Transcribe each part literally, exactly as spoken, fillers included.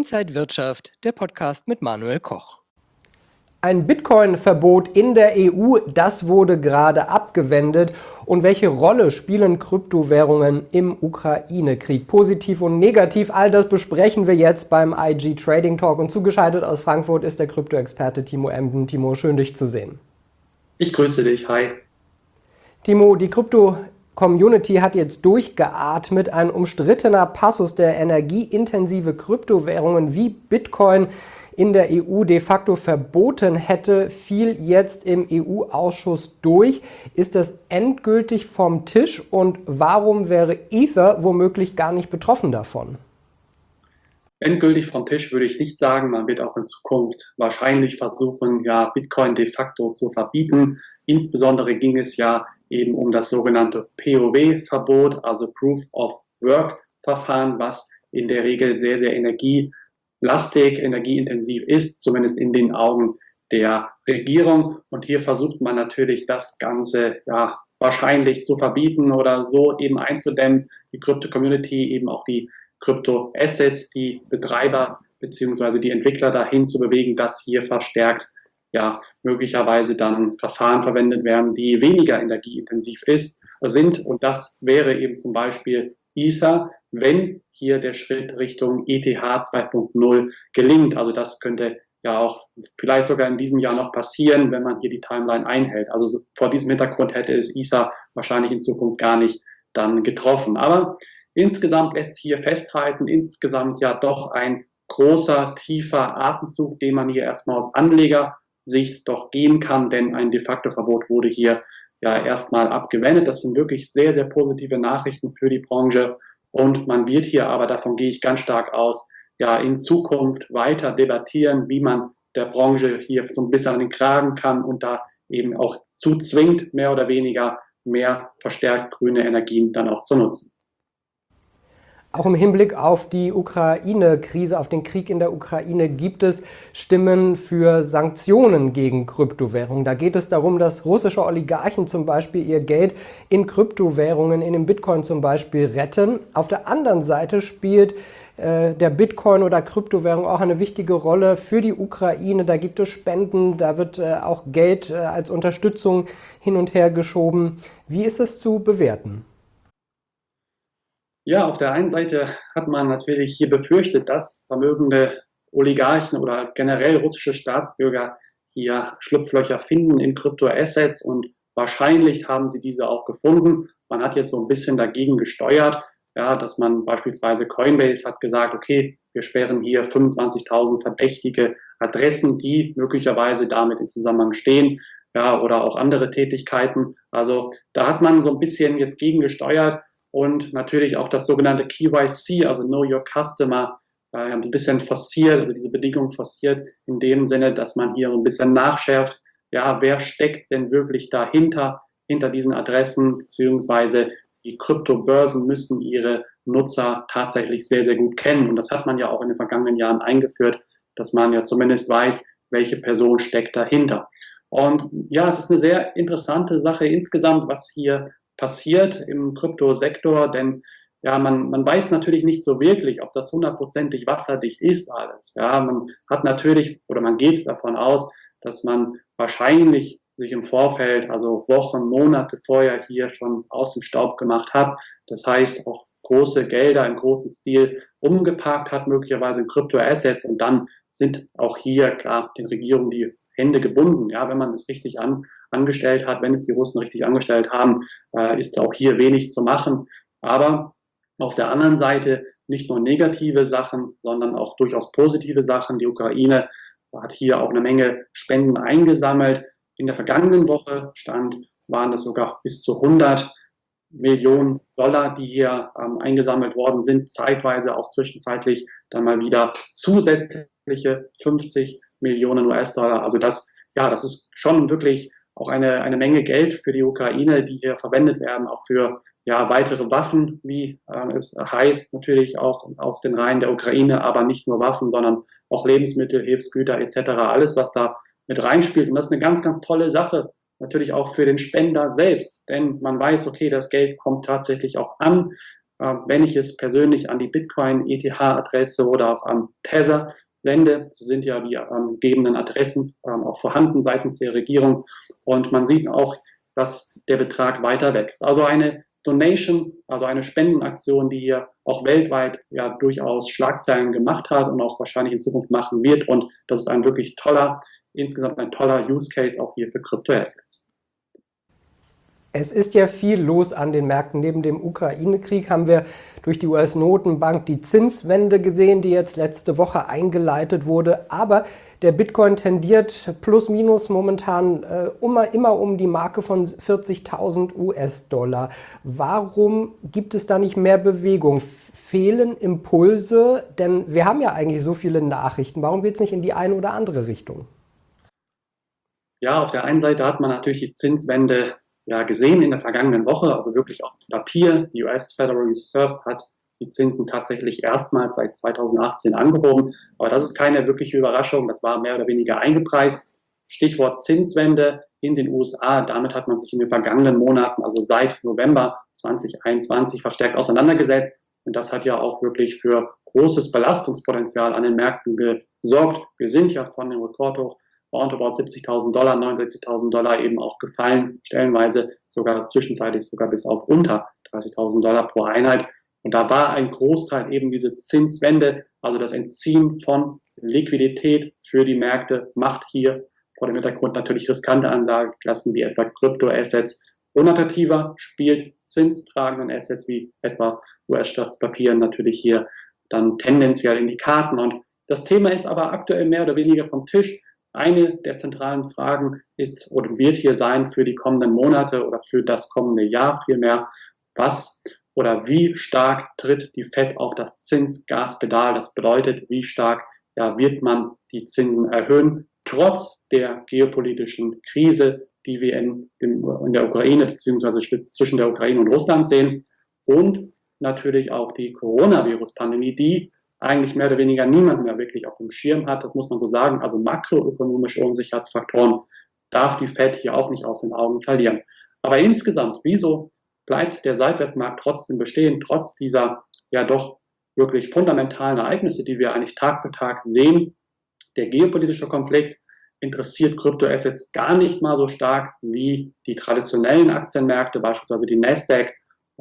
Inside Wirtschaft, der Podcast mit Manuel Koch. Ein Bitcoin-Verbot in der E U, das wurde gerade abgewendet. Und welche Rolle spielen Kryptowährungen im Ukraine-Krieg? Positiv und negativ, all das besprechen wir jetzt beim I G Trading Talk. Und zugeschaltet aus Frankfurt ist der Krypto-Experte Timo Emden. Timo, schön dich zu sehen. Ich grüße dich, hi. Timo, die Krypto-Community hat jetzt durchgeatmet. Ein umstrittener Passus, der energieintensive Kryptowährungen wie Bitcoin in der E U de facto verboten hätte, fiel jetzt im E U-Ausschuss durch. Ist das endgültig vom Tisch und warum wäre Ether womöglich gar nicht betroffen davon? Endgültig vom Tisch würde ich nicht sagen. Man wird auch in Zukunft wahrscheinlich versuchen, ja, Bitcoin de facto zu verbieten. Insbesondere ging es ja eben um das sogenannte P O W-Verbot, also Proof of Work-Verfahren, was in der Regel sehr, sehr energie lastig, energieintensiv ist, zumindest in den Augen der Regierung. Und hier versucht man natürlich das Ganze ja wahrscheinlich zu verbieten oder so eben einzudämmen, die Krypto-Community, eben auch die Krypto-Assets, die Betreiber beziehungsweise die Entwickler dahin zu bewegen, dass hier verstärkt ja möglicherweise dann Verfahren verwendet werden, die weniger energieintensiv ist, sind. Und das wäre eben zum Beispiel Ether, wenn hier der Schritt Richtung E T H zwei Punkt null gelingt. Also das könnte ja auch vielleicht sogar in diesem Jahr noch passieren, wenn man hier die Timeline einhält. Also so, vor diesem Hintergrund hätte es Ether wahrscheinlich in Zukunft gar nicht dann getroffen. Aber insgesamt lässt sich hier festhalten, insgesamt ja doch ein großer, tiefer Atemzug, den man hier erstmal aus Anlegersicht doch gehen kann, denn ein de facto Verbot wurde hier ja erstmal abgewendet. Das sind wirklich sehr, sehr positive Nachrichten für die Branche. Und man wird hier aber, davon gehe ich ganz stark aus, ja in Zukunft weiter debattieren, wie man der Branche hier so ein bisschen an den Kragen kann und da eben auch zuzwingt, mehr oder weniger mehr verstärkt grüne Energien dann auch zu nutzen. Auch im Hinblick auf die Ukraine-Krise, auf den Krieg in der Ukraine, gibt es Stimmen für Sanktionen gegen Kryptowährungen. Da geht es darum, dass russische Oligarchen zum Beispiel ihr Geld in Kryptowährungen, in den Bitcoin zum Beispiel, retten. Auf der anderen Seite spielt äh, der Bitcoin oder Kryptowährung auch eine wichtige Rolle für die Ukraine. Da gibt es Spenden, da wird äh, auch Geld äh, als Unterstützung hin und her geschoben. Wie ist es zu bewerten? Ja, auf der einen Seite hat man natürlich hier befürchtet, dass vermögende Oligarchen oder generell russische Staatsbürger hier Schlupflöcher finden in Kryptoassets und wahrscheinlich haben sie diese auch gefunden. Man hat jetzt so ein bisschen dagegen gesteuert, ja, dass man beispielsweise Coinbase hat gesagt, okay, wir sperren hier fünfundzwanzigtausend verdächtige Adressen, die möglicherweise damit in Zusammenhang stehen, ja, oder auch andere Tätigkeiten. Also da hat man so ein bisschen jetzt gegen gesteuert. Und natürlich auch das sogenannte K Y C, also Know Your Customer, äh, ein bisschen forciert, also diese Bedingungen forciert in dem Sinne, dass man hier ein bisschen nachschärft, ja, wer steckt denn wirklich dahinter, hinter diesen Adressen, beziehungsweise die Kryptobörsen müssen ihre Nutzer tatsächlich sehr, sehr gut kennen. Und das hat man ja auch in den vergangenen Jahren eingeführt, dass man ja zumindest weiß, welche Person steckt dahinter. Und ja, es ist eine sehr interessante Sache insgesamt, was hier passiert im Kryptosektor, denn ja, man, man weiß natürlich nicht so wirklich, ob das hundertprozentig wasserdicht ist alles. Ja, man hat natürlich oder man geht davon aus, dass man wahrscheinlich sich im Vorfeld, also Wochen, Monate vorher hier schon aus dem Staub gemacht hat. Das heißt, auch große Gelder im großen Stil umgeparkt hat, möglicherweise in Kryptoassets und dann sind auch hier klar den Regierungen die Hände gebunden, ja, wenn man es richtig an, angestellt hat, wenn es die Russen richtig angestellt haben, äh, ist auch hier wenig zu machen. Aber auf der anderen Seite nicht nur negative Sachen, sondern auch durchaus positive Sachen. Die Ukraine hat hier auch eine Menge Spenden eingesammelt. In der vergangenen Woche stand, waren es sogar bis zu hundert Millionen Dollar, die hier ähm, eingesammelt worden sind, zeitweise auch zwischenzeitlich dann mal wieder zusätzliche fünfzig Millionen U S-Dollar. Also das, ja, das ist schon wirklich auch eine, eine Menge Geld für die Ukraine, die hier verwendet werden, auch für ja, weitere Waffen, wie äh, es heißt, natürlich auch aus den Reihen der Ukraine, aber nicht nur Waffen, sondern auch Lebensmittel, Hilfsgüter et cetera. Alles, was da mit reinspielt. Und das ist eine ganz, ganz tolle Sache. Natürlich auch für den Spender selbst, denn man weiß, okay, das Geld kommt tatsächlich auch an. äh, wenn ich es persönlich an die Bitcoin-E T H-Adresse oder auch an Tether sende, so sind ja die ähm, gegebenen Adressen ähm, auch vorhanden seitens der Regierung. Und man sieht auch, dass der Betrag weiter wächst. Also eine Donation, also eine Spendenaktion, die hier auch weltweit ja durchaus Schlagzeilen gemacht hat und auch wahrscheinlich in Zukunft machen wird. Und das ist ein wirklich toller, insgesamt ein toller Use Case auch hier für Kryptoassets. Es ist ja viel los an den Märkten. Neben dem Ukraine-Krieg haben wir durch die U S-Notenbank die Zinswende gesehen, die jetzt letzte Woche eingeleitet wurde. Aber der Bitcoin tendiert plus minus momentan äh, immer, immer um die Marke von vierzigtausend U S-Dollar. Warum gibt es da nicht mehr Bewegung? Fehlen Impulse? Denn wir haben ja eigentlich so viele Nachrichten. Warum geht es nicht in die eine oder andere Richtung? Ja, auf der einen Seite hat man natürlich die Zinswende ja gesehen in der vergangenen Woche, also wirklich auf Papier. Die U S Federal Reserve hat die Zinsen tatsächlich erstmals seit zweitausendachtzehn angehoben. Aber das ist keine wirkliche Überraschung. Das war mehr oder weniger eingepreist. Stichwort Zinswende in den U S A. Damit hat man sich in den vergangenen Monaten, also seit November zweitausendeinundzwanzig, verstärkt auseinandergesetzt. Und das hat ja auch wirklich für großes Belastungspotenzial an den Märkten gesorgt. Wir sind ja von dem Rekordhoch roundabout siebzigtausend Dollar, neunundsechzigtausend Dollar eben auch gefallen, stellenweise sogar zwischenzeitlich sogar bis auf unter dreißigtausend Dollar pro Einheit. Und da war ein Großteil eben diese Zinswende, also das Entziehen von Liquidität für die Märkte, macht hier vor dem Hintergrund natürlich riskante Anlageklassen wie etwa Kryptoassets unattraktiver, spielt zinstragenden Assets wie etwa U S-Staatspapieren natürlich hier dann tendenziell in die Karten. Und das Thema ist aber aktuell mehr oder weniger vom Tisch. Eine der zentralen Fragen ist oder wird hier sein für die kommenden Monate oder für das kommende Jahr vielmehr, was oder wie stark tritt die Fed auf das Zinsgaspedal? Das bedeutet, wie stark ja, wird man die Zinsen erhöhen, trotz der geopolitischen Krise, die wir in, dem, in der Ukraine bzw. zwischen der Ukraine und Russland sehen, und natürlich auch die Coronavirus-Pandemie, die eigentlich mehr oder weniger niemand mehr wirklich auf dem Schirm hat, das muss man so sagen. Also makroökonomische Unsicherheitsfaktoren darf die Fed hier auch nicht aus den Augen verlieren. Aber insgesamt, wieso bleibt der Seitwärtsmarkt trotzdem bestehen, trotz dieser ja doch wirklich fundamentalen Ereignisse, die wir eigentlich Tag für Tag sehen? Der geopolitische Konflikt interessiert Kryptoassets gar nicht mal so stark wie die traditionellen Aktienmärkte, beispielsweise die Nasdaq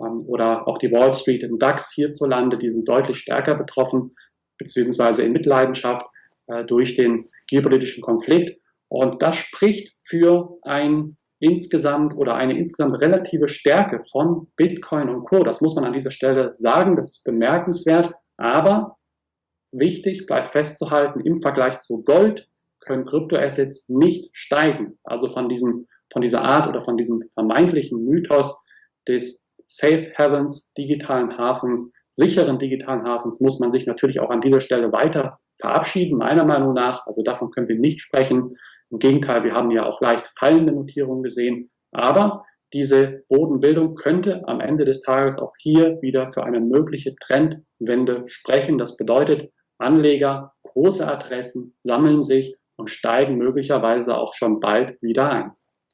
oder auch die Wall Street im DAX hierzulande, die sind deutlich stärker betroffen, beziehungsweise in Mitleidenschaft äh, durch den geopolitischen Konflikt. Und das spricht für ein insgesamt oder eine insgesamt relative Stärke von Bitcoin und Co. Das muss man an dieser Stelle sagen, das ist bemerkenswert, aber wichtig bleibt festzuhalten, im Vergleich zu Gold können Kryptoassets nicht steigen. Also von diesem, von dieser Art oder von diesem vermeintlichen Mythos des Safe Havens, digitalen Hafens, sicheren digitalen Hafens muss man sich natürlich auch an dieser Stelle weiter verabschieden, meiner Meinung nach. Also davon können wir nicht sprechen. Im Gegenteil, wir haben ja auch leicht fallende Notierungen gesehen. Aber diese Bodenbildung könnte am Ende des Tages auch hier wieder für eine mögliche Trendwende sprechen. Das bedeutet, Anleger, große Adressen sammeln sich und steigen möglicherweise auch schon bald wieder ein.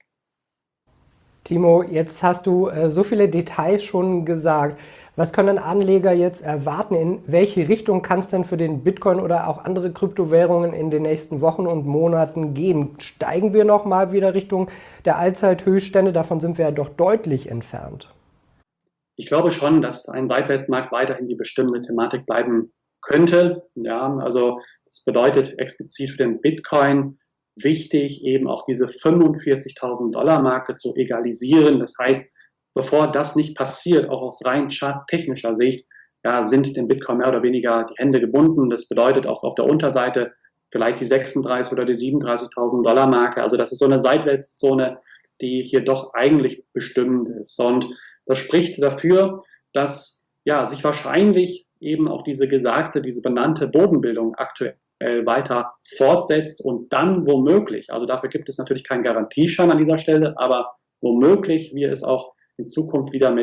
Timo, jetzt hast du äh, so viele Details schon gesagt. Was können Anleger jetzt erwarten? In welche Richtung kann es denn für den Bitcoin oder auch andere Kryptowährungen in den nächsten Wochen und Monaten gehen? Steigen wir nochmal wieder Richtung der Allzeithöchststände? Davon sind wir ja doch deutlich entfernt. Ich glaube schon, dass ein Seitwärtsmarkt weiterhin die bestimmte Thematik bleiben könnte. Ja, also das bedeutet explizit für den Bitcoin wichtig, eben auch diese fünfundvierzigtausend Dollar Marke zu egalisieren. Das heißt, bevor das nicht passiert, auch aus rein charttechnischer Sicht, ja, sind dem Bitcoin mehr oder weniger die Hände gebunden. Das bedeutet auch auf der Unterseite vielleicht die sechsunddreißig oder die siebenunddreißigtausend Dollar Marke. Also das ist so eine Seitwärtszone, die hier doch eigentlich bestimmend ist. Und das spricht dafür, dass ja sich wahrscheinlich eben auch diese gesagte, diese benannte Bodenbildung aktuell weiter fortsetzt und dann womöglich, also dafür gibt es natürlich keinen Garantieschein an dieser Stelle, aber womöglich wir es auch in Zukunft wieder mit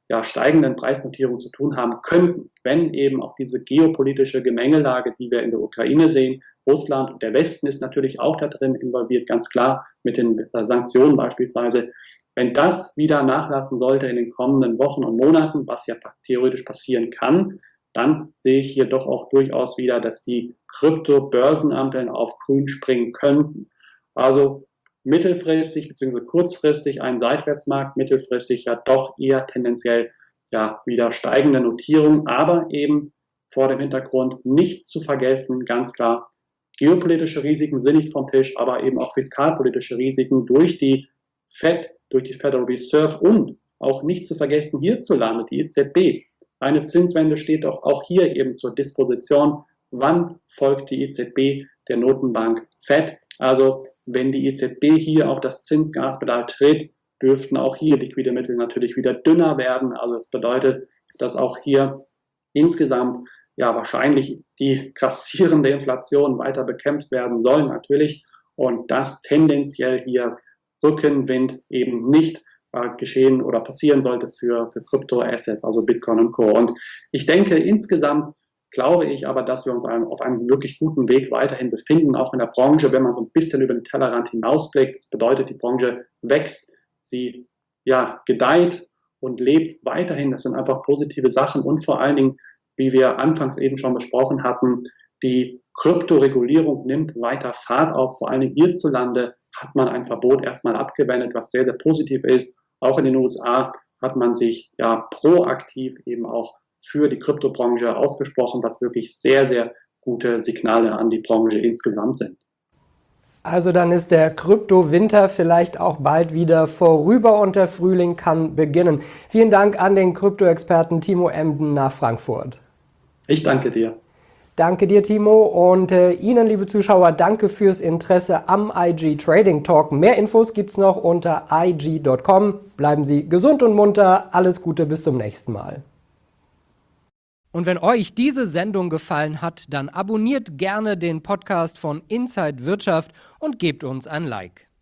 ja, steigenden Preisnotierungen zu tun haben könnten, wenn eben auch diese geopolitische Gemengelage, die wir in der Ukraine sehen, Russland und der Westen ist natürlich auch da drin involviert, ganz klar mit den äh, Sanktionen beispielsweise. Wenn das wieder nachlassen sollte in den kommenden Wochen und Monaten, was ja theoretisch passieren kann, dann sehe ich hier doch auch durchaus wieder, dass die Krypto-Börsenampeln auf grün springen könnten. Also mittelfristig bzw. kurzfristig ein Seitwärtsmarkt, mittelfristig ja doch eher tendenziell ja wieder steigende Notierung, aber eben vor dem Hintergrund nicht zu vergessen, ganz klar, geopolitische Risiken sind nicht vom Tisch, aber eben auch fiskalpolitische Risiken durch die Fed, durch die Federal Reserve und auch nicht zu vergessen hierzulande die E Z B. Eine Zinswende steht doch auch hier eben zur Disposition. Wann folgt die E Z B der Notenbank Fed? Also wenn die E Z B hier auf das Zinsgaspedal tritt, dürften auch hier liquide Mittel natürlich wieder dünner werden. Also das bedeutet, dass auch hier insgesamt ja wahrscheinlich die grassierende Inflation weiter bekämpft werden soll natürlich und dass tendenziell hier Rückenwind eben nicht äh, geschehen oder passieren sollte für, für Kryptoassets, also Bitcoin und Co. Und ich denke insgesamt glaube ich aber, dass wir uns auf einem wirklich guten Weg weiterhin befinden, auch in der Branche, wenn man so ein bisschen über den Tellerrand hinausblickt. Das bedeutet, die Branche wächst, sie ja, gedeiht und lebt weiterhin. Das sind einfach positive Sachen und vor allen Dingen, wie wir anfangs eben schon besprochen hatten, die Kryptoregulierung nimmt weiter Fahrt auf. Vor allen Dingen hierzulande hat man ein Verbot erstmal abgewendet, was sehr, sehr positiv ist. Auch in den U S A hat man sich ja proaktiv eben auch für die Kryptobranche ausgesprochen, was wirklich sehr, sehr gute Signale an die Branche insgesamt sind. Also dann ist der Kryptowinter vielleicht auch bald wieder vorüber und der Frühling kann beginnen. Vielen Dank an den Krypto-Experten Timo Emden nach Frankfurt. Ich danke dir. Danke dir, Timo, und äh, Ihnen, liebe Zuschauer, danke fürs Interesse am I G Trading Talk. Mehr Infos gibt's noch unter i g punkt com. Bleiben Sie gesund und munter. Alles Gute, bis zum nächsten Mal. Und wenn euch diese Sendung gefallen hat, dann abonniert gerne den Podcast von Inside Wirtschaft und gebt uns ein Like.